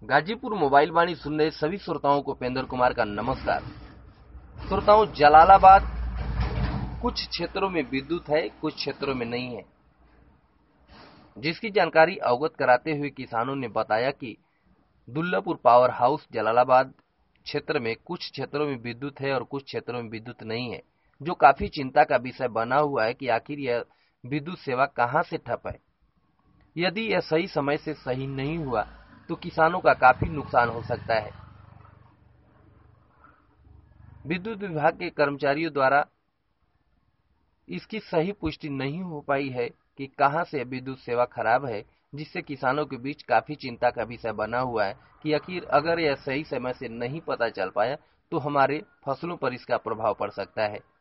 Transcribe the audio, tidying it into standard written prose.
Ghazipur mobile वाणी सुन रहे सभी श्रोताओं को उपेंद्र कुमार का नमस्कार। श्रोताओं, जलालाबाद कुछ क्षेत्रों में विद्युत है, कुछ क्षेत्रों में नहीं है, जिसकी जानकारी अवगत कराते हुए किसानों ने बताया कि दुल्लापुर पावर हाउस जलालाबाद क्षेत्र में कुछ क्षेत्रों में विद्युत है और कुछ क्षेत्रों में विद्युत नहीं है, जो काफी चिंता का विषय बना हुआ है कि आखिर यह विद्युत सेवा कहां से ठप है। यदि यह सही समय से सही नहीं हुआ तो किसानों का काफी नुकसान हो सकता है। विद्युत विभाग के कर्मचारियों द्वारा इसकी सही पुष्टि नहीं हो पाई है कि कहां से विद्युत सेवा खराब है, जिससे किसानों के बीच काफी चिंता का विषय बना हुआ है कि आखिर अगर यह सही समय से नहीं पता चल पाया तो हमारे फसलों पर इसका प्रभाव पड़ सकता है।